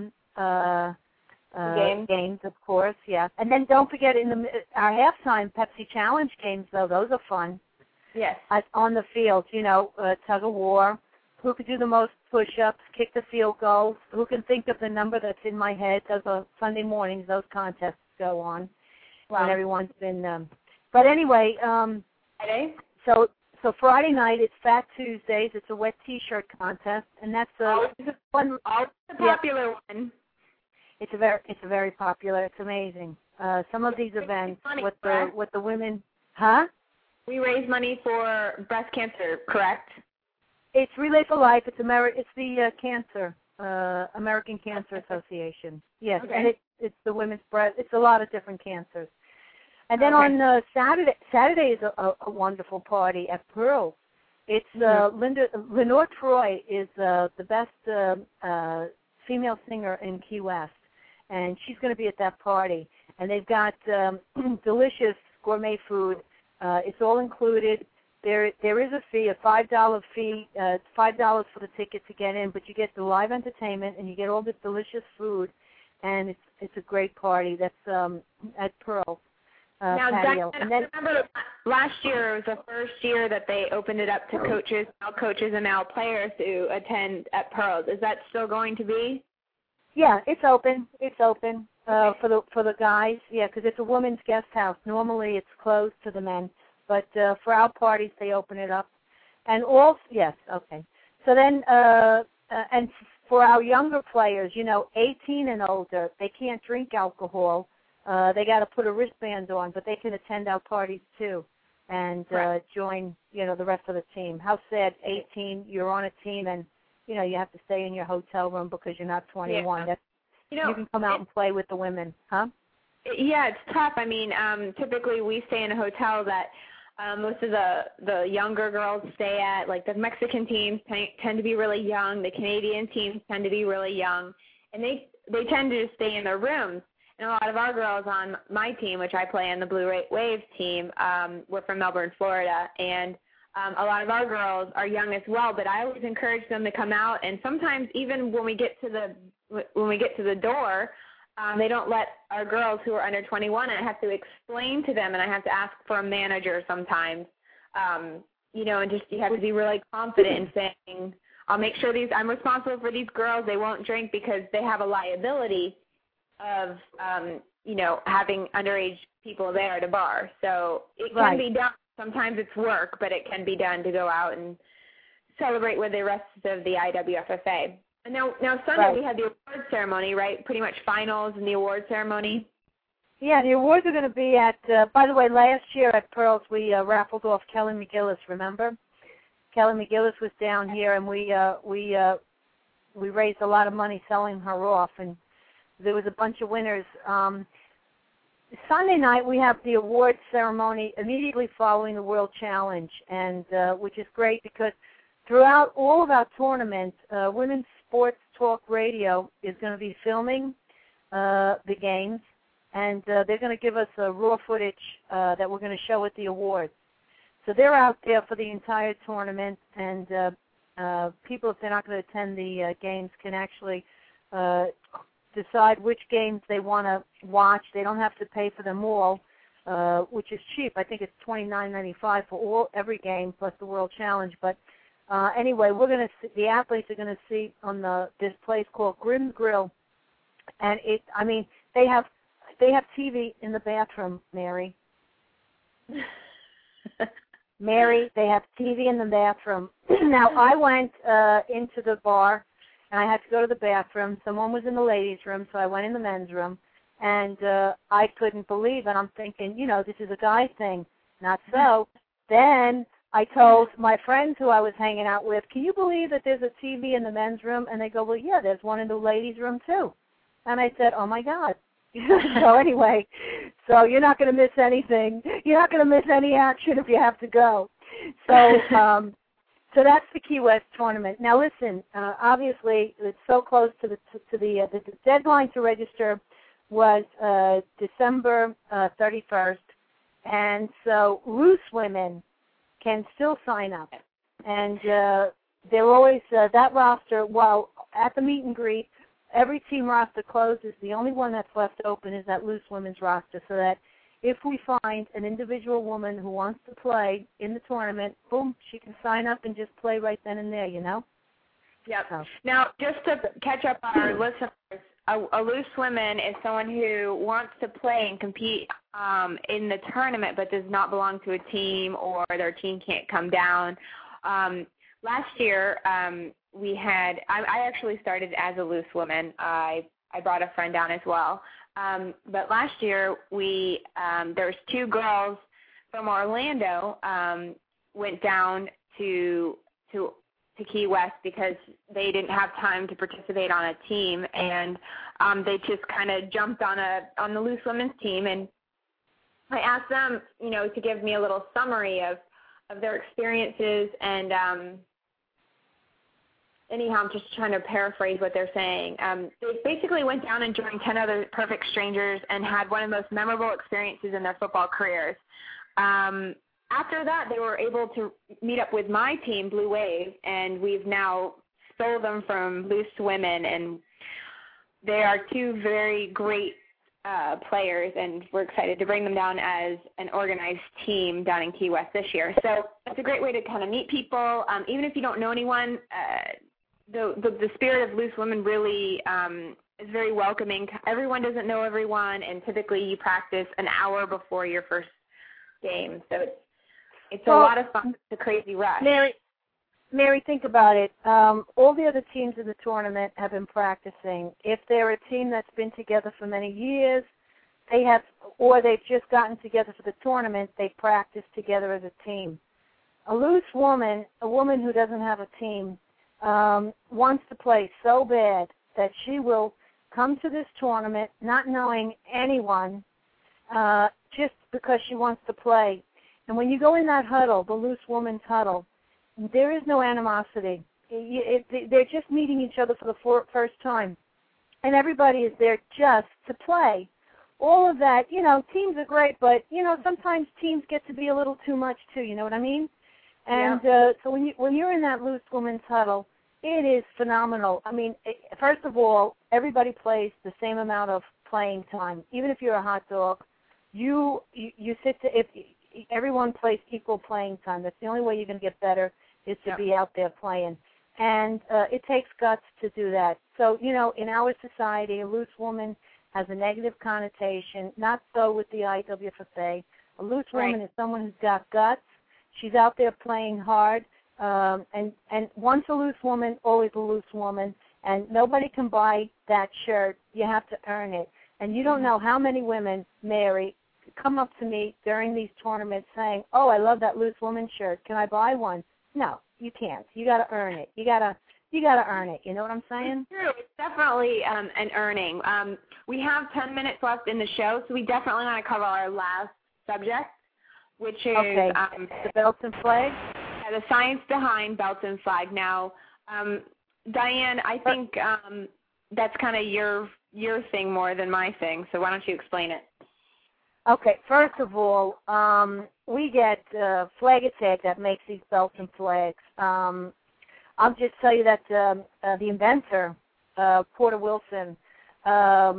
games, of course, yeah. And then don't forget our halftime Pepsi Challenge games, though. Those are fun. Yes. On the field, you know, tug of war. Who could do the most push-ups, kick the field goals? Who can think of the number that's in my head? Those are Sunday mornings. Those contests go on. Wow. And everyone's been. But anyway, Friday? So Friday night it's Fat Tuesdays. It's a wet T-shirt contest, and that's always a popular one. It's a very popular. It's amazing. Some of these events with the women, huh? We raise money for breast cancer, correct? It's Relay for Life. It's the cancer, American Cancer Association. Yes, okay. And it's the women's breast. It's a lot of different cancers. And then on Saturday is a wonderful party at Pearl. It's Lenore Troy is the best female singer in Key West, and she's going to be at that party. And they've got delicious gourmet food. It's all included. There is a fee, a $5 fee. It's $5 for the ticket to get in, but you get the live entertainment and you get all this delicious food, and it's a great party. That's at Pearl patio. And then, I remember last year was the first year that they opened it up to coaches, male coaches, and male players to attend at Pearl's. Is that still going to be? Yeah, it's open. It's open for the guys. Yeah, because it's a women's guest house. Normally it's closed to the men. But for our parties, they open it up. And yes, okay. So then, and for our younger players, 18 and older, they can't drink alcohol. They got to put a wristband on, but they can attend our parties too and join, the rest of the team. How sad, 18, you're on a team and, you have to stay in your hotel room because you're not 21. Yeah. You can come out and play with the women, huh? Yeah, it's tough. I mean, typically we stay in a hotel that most of the younger girls stay at. Like the Mexican teams tend to be really young. The Canadian teams tend to be really young. And they tend to just stay in their rooms. And a lot of our girls on my team, which I play on the Blue Waves team, we're from Melbourne, Florida. And a lot of our girls are young as well. But I always encourage them to come out. And sometimes even when we get to the door, they don't let our girls who are under 21, and I have to explain to them, and I have to ask for a manager sometimes, and just you have to be really confident in saying, I'll make sure I'm responsible for these girls. They won't drink because they have a liability of, having underage people there at a bar. So it can be done. Sometimes it's work, but it can be done to go out and celebrate with the rest of the IWFFA. And now Sunday we had the award ceremony, right? Pretty much finals and the award ceremony. Yeah, the awards are going to be at, by the way, last year at Pearls we raffled off Kelly McGillis, remember? Kelly McGillis was down here, and we we raised a lot of money selling her off, and there was a bunch of winners. Sunday night we have the awards ceremony immediately following the World Challenge, and which is great because throughout all of our tournaments, Women's Sports Talk Radio is going to be filming the games, and they're going to give us raw footage that we're going to show at the awards. So they're out there for the entire tournament, and people, if they're not going to attend the games, can actually decide which games they want to watch. They don't have to pay for them all, which is cheap. I think it's $29.95 for every game plus the World Challenge. But anyway, we're going to the athletes are going to see on this place called Grimm's Grill, and they have TV in the bathroom, Mary. Mary, they have TV in the bathroom. Now, I went into the bar, and I had to go to the bathroom. Someone was in the ladies' room, so I went in the men's room, and I couldn't believe it. I'm thinking, this is a guy thing. Not so. Then I told my friends who I was hanging out with, can you believe that there's a TV in the men's room? And they go, well, yeah, there's one in the ladies' room, too. And I said, oh, my God. So anyway, so you're not going to miss anything. You're not going to miss any action if you have to go. So so that's the Key West tournament. Now listen, obviously it's so close to the deadline to register was December 31st, and so loose women can still sign up, and they're always that roster. While at the meet and greet, every team roster closes. The only one that's left open is that loose women's roster, so that if we find an individual woman who wants to play in the tournament, boom, she can sign up and just play right then and there, Yep. So. Now, just to catch up on our listeners, a loose woman is someone who wants to play and compete in the tournament but does not belong to a team, or their team can't come down. Last year, I actually started as a loose woman. I brought a friend down as well. But last year, there was two girls from Orlando went down to Key West because they didn't have time to participate on a team, and they just kind of jumped on the loose women's team. And I asked them, to give me a little summary of their experiences, and anyhow, I'm just trying to paraphrase what they're saying. They basically went down and joined 10 other perfect strangers and had one of the most memorable experiences in their football careers. After that, they were able to meet up with my team, Blue Wave, and we've now stole them from Loose Women, and they are two very great players, and we're excited to bring them down as an organized team down in Key West this year. So it's a great way to kind of meet people. Even if you don't know anyone, the spirit of Loose Women really is very welcoming. Everyone doesn't know everyone, and typically you practice an hour before your first game. So it's a lot of fun. It's a crazy rush. Mary, think about it. All the other teams in the tournament have been practicing. If they're a team that's been together for many years, they've just gotten together for the tournament, they practice together as a team. A loose woman, a woman who doesn't have a team, wants to play so bad that she will come to this tournament not knowing anyone, just because she wants to play. And when you go in that huddle, the loose woman's huddle, there is no animosity. They're just meeting each other for the first time. And everybody is there just to play. All of that, teams are great, but, sometimes teams get to be a little too much, too, you know what I mean? And so when you're in that loose woman's huddle, it is phenomenal. I mean, first of all, everybody plays the same amount of playing time. Even if you're a hot dog, you everyone plays equal playing time. That's the only way you're going to get better is to be out there playing. And it takes guts to do that. So, in our society, a loose woman has a negative connotation. Not so with the IWFA. A loose woman is someone who's got guts. She's out there playing hard. And once a loose woman, always a loose woman. And nobody can buy that shirt. You have to earn it. And you don't know how many women, Mary, come up to me during these tournaments saying, oh, I love that loose woman shirt. Can I buy one? No, you can't. You got to earn it. You got to you got to earn it. You know what I'm saying? It's true. It's definitely an earning. We have 10 minutes left in the show, so we definitely want to cover our last subject, which is the belts and flags. Yeah, the science behind belts and flag. Now, Diane, I think that's kind of your thing more than my thing, so why don't you explain it? Okay, first of all, we get Flag Attack that makes these belts and flags. I'll just tell you that the inventor, Porter Wilson, I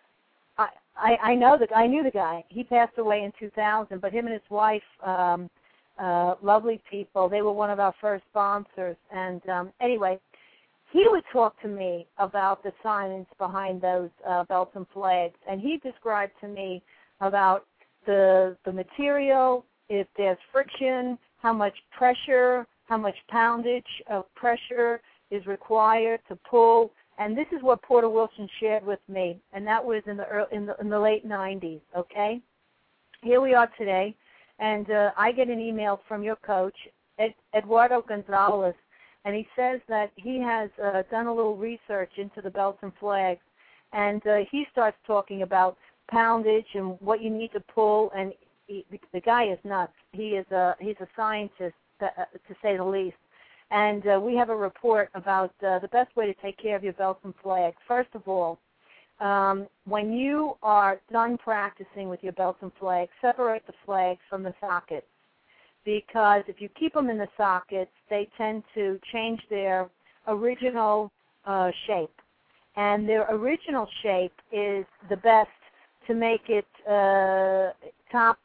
knew the guy. He passed away in 2000, but him and his wife, lovely people, they were one of our first sponsors. And anyway, he would talk to me about the science behind those belts and flags, and he described to me about the material, if there's friction, how much pressure, how much poundage of pressure is required to pull. And this is what Porter Wilson shared with me, and that was in the late 90s, okay? Here we are today, and I get an email from your coach, Eduardo Gonzalez, and he says that he has done a little research into the belts and flags, and he starts talking about poundage and what you need to pull, and the guy is nuts. He's a scientist, to say the least. And we have a report about the best way to take care of your belts and flags. First of all, when you are done practicing with your belts and flags, separate the flags from the sockets, because if you keep them in the sockets, they tend to change their original shape. And their original shape is the best to make it top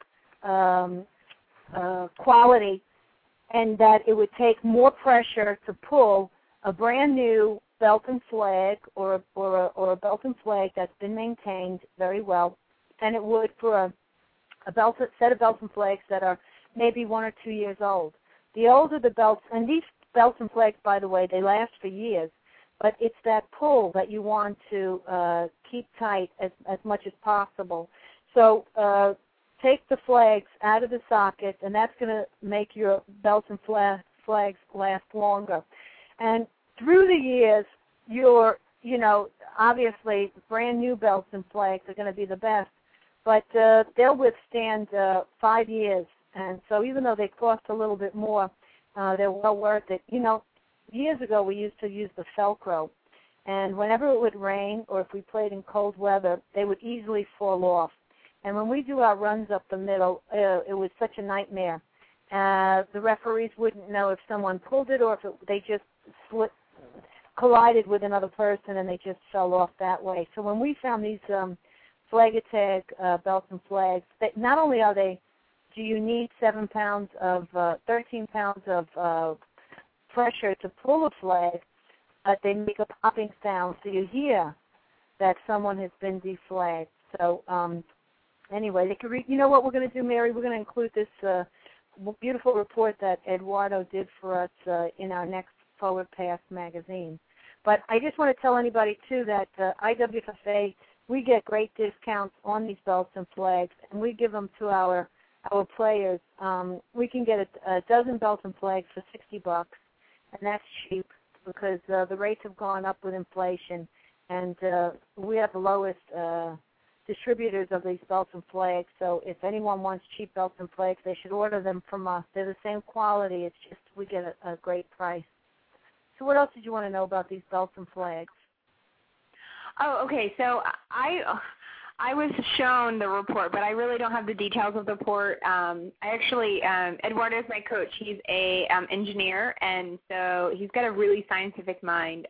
quality, and that it would take more pressure to pull a brand new belt and flag or a belt and flag that's been maintained very well than it would for a set of belts and flags that are maybe 1 or 2 years old. The older the belts, and these belts and flags, by the way, they last for years, but it's that pull that you want to keep tight as much as possible. So take the flags out of the sockets, and that's going to make your belts and flags last longer. And through the years, obviously brand new belts and flags are going to be the best, but they'll withstand 5 years. And so even though they cost a little bit more, they're well worth it. Years ago we used to use the Velcro, and whenever it would rain or if we played in cold weather, they would easily fall off. And when we do our runs up the middle, it was such a nightmare. The referees wouldn't know if someone pulled it or if they just collided with another person and they just fell off that way. So when we found these Flag Attack belts and flags, not only do you need 13 pounds of pressure to pull a flag, but they make a popping sound, so you hear that someone has been deflagged. So anyway, they can read. You know what we're going to do, Mary? We're going to include this beautiful report that Eduardo did for us in our next Forward Pass magazine. But I just want to tell anybody, too, that IWFA, we get great discounts on these belts and flags, and we give them to our players. We can get a dozen belts and flags for $60, and that's cheap because the rates have gone up with inflation, and we have the lowest distributors of these belts and flags. So if anyone wants cheap belts and flags, they should order them from us. They're the same quality. It's just we get a great price. So what else did you want to know about these belts and flags? Oh, okay. So I was shown the report, but I really don't have the details of the report. Eduardo is my coach. He's a engineer, and so he's got a really scientific mind.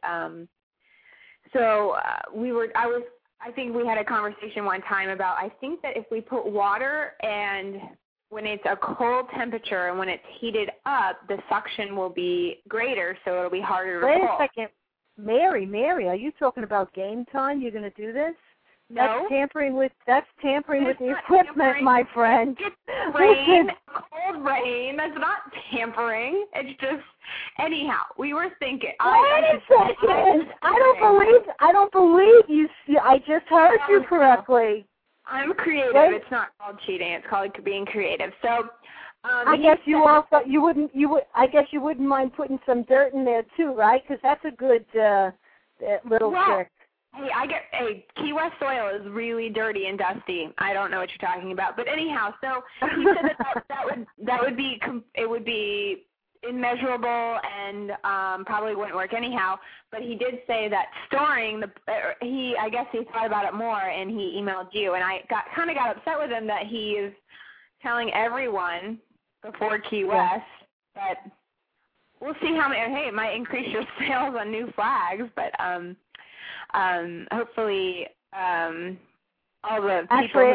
I think we had a conversation one time about, I think that if we put water and when it's a cold temperature and when it's heated up, the suction will be greater, so it'll be harder to pull. Wait a second. Mary, are you talking about game time? You're going to do this? No. That's tampering with the equipment, my friend. It's rain, cold rain. That's not tampering. It's just, anyhow, we were thinking. Wait a second. I don't believe you. I just heard you correctly. I'm creative. It's not called cheating. It's called being creative. So I guess I guess you wouldn't mind putting some dirt in there too, right? Because that's a good little trick. Hey, Key West soil is really dirty and dusty. I don't know what you're talking about, but anyhow, so he said that would be immeasurable and probably wouldn't work anyhow. But he did say that storing I guess he thought about it more and he emailed you, and I kind of got upset with him that he is telling everyone before Key West, but we'll see how many. Hey, it might increase your sales on new flags, but hopefully all the people.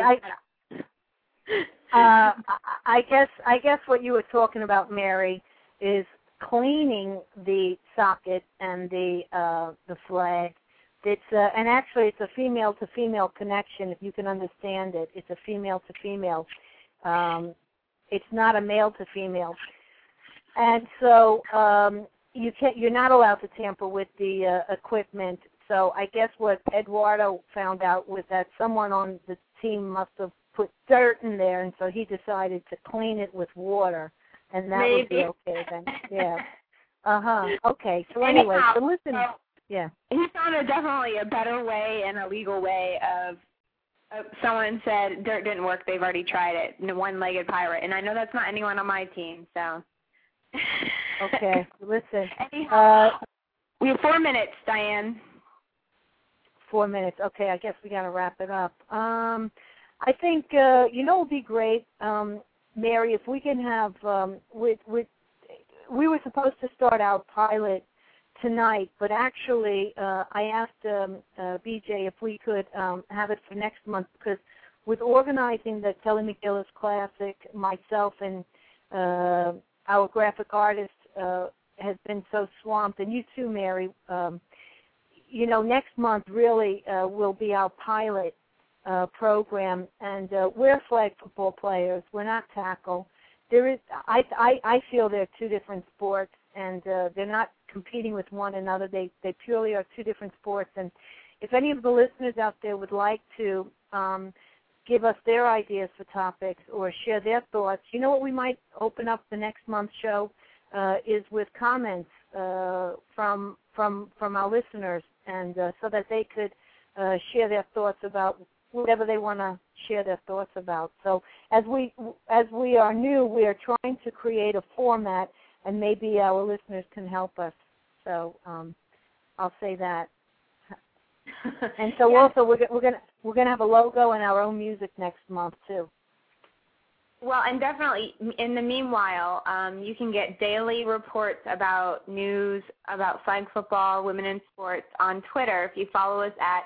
Actually, I guess what you were talking about, Mary, is cleaning the socket and the flag. It's and actually it's a female to female connection. If you can understand it, it's a female to female. It's not a male to female, and so you're not allowed to tamper with the equipment. So I guess what Eduardo found out was that someone on the team must have put dirt in there, and so he decided to clean it with water, and that would be okay then. Yeah. Okay. So anyway, so listen. Yeah. He found definitely a better way and a legal way of. Someone said dirt didn't work. They've already tried it. The one-legged pirate, and I know that's not anyone on my team. So. Okay. Listen. We have 4 minutes, Diane. 4 minutes. Okay. I guess we got to wrap it up. I think it would be great, Mary, if we can have we were supposed to start our pilot tonight, but actually I asked BJ if we could have it for next month, because with organizing the Kelly McGillis Classic, myself and our graphic artist has been so swamped, and you too, Mary. Next month really will be our pilot program, and we're flag football players. We're not tackle. I feel they're two different sports, and they're not competing with one another. They purely are two different sports. And if any of the listeners out there would like to give us their ideas for topics or share their thoughts, you know what we might open up the next month's show is with comments from our listeners, and so that they could share their thoughts about whatever they want to share their thoughts about. So as we are new, we are trying to create a format, and maybe our listeners can help us. So I'll say that. And so also we're gonna have a logo and our own music next month too. Well, and definitely in the meanwhile, you can get daily reports about news about flag football, women in sports on Twitter if you follow us at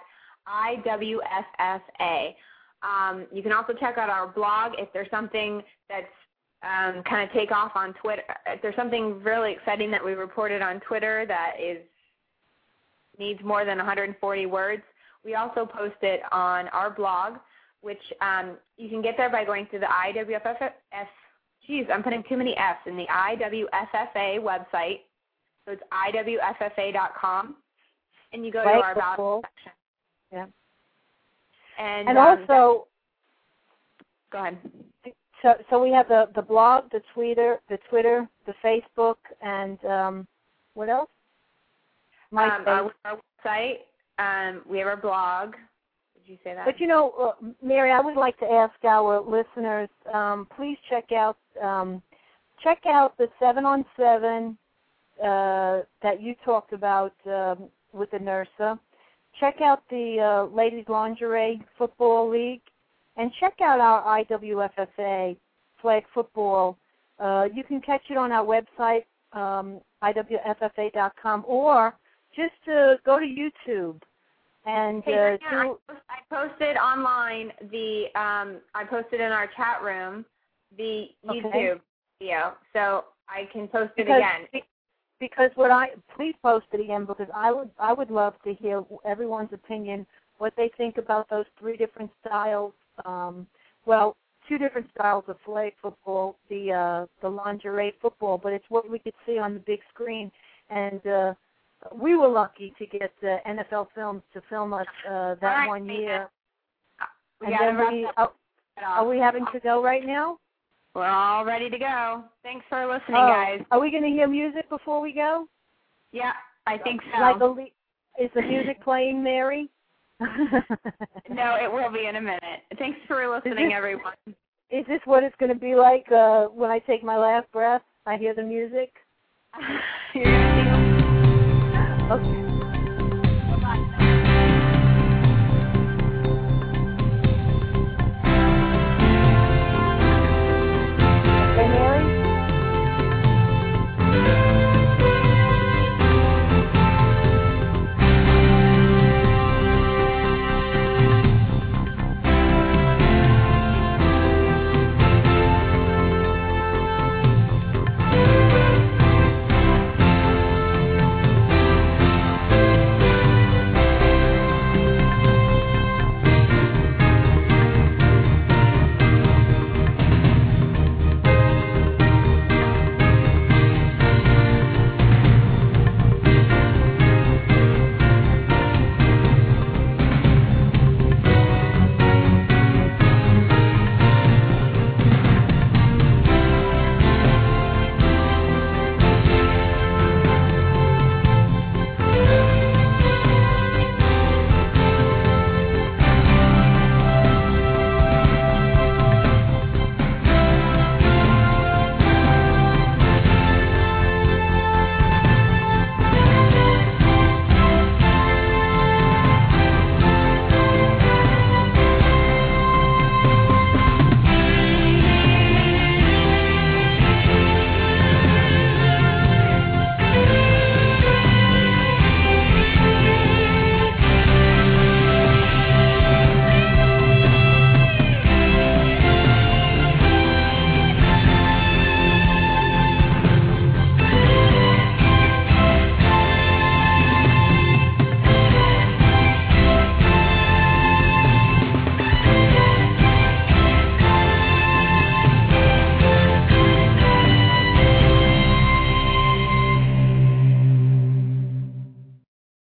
IWFFA. You can also check out our blog if there's something that's kind of take off on Twitter. If there's something really exciting that we reported on Twitter that needs more than 140 words, we also post it on our blog, which you can get there by going to the IWFFA. I'm putting too many F's in the IWFFA website. So it's IWFFA.com, and you go to our About section. Yeah. And also, go ahead. So we have the blog, the Twitter, the Facebook, and what else? Our website. We have our blog. Did you say that? But Mary, I would like to ask our listeners, please check out the 7-on-7 that you talked about with the NERSA. Check out the Ladies Lingerie Football League, and check out our IWFFA flag football. You can catch it on our website, IWFFA.com, or just go to YouTube. And I posted online I posted in our chat room the YouTube video, so I can post it again. Because please post it again, because I would love to hear everyone's opinion, what they think about those three different styles. Two different styles of flag football, the lingerie football, but it's what we could see on the big screen. And we were lucky to get NFL Films to film us that 1 year. Are we having to go right now? We're all ready to go. Thanks for listening, guys. Are we going to hear music before we go? Yeah, I think so. Is the music playing, Mary? No, it will be in a minute. Thanks for listening, everyone. Is this what it's going to be like when I take my last breath? I hear the music? You're going to see. Okay.